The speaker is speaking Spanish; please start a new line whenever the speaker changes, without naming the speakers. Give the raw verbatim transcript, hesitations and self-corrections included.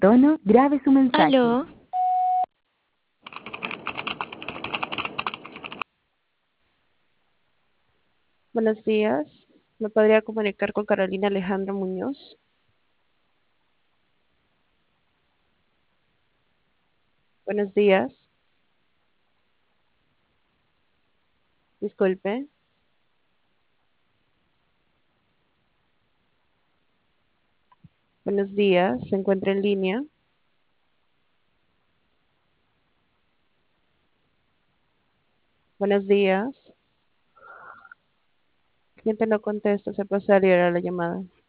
tono, grabe su mensaje.
Aló,
Buenos días. ¿Me podría comunicar con Carolina Alejandro Muñoz? Buenos días. Disculpe. Buenos días. ¿Se encuentra en línea? Buenos días. ¿Quién te lo contesta? Se procede a liberar la llamada.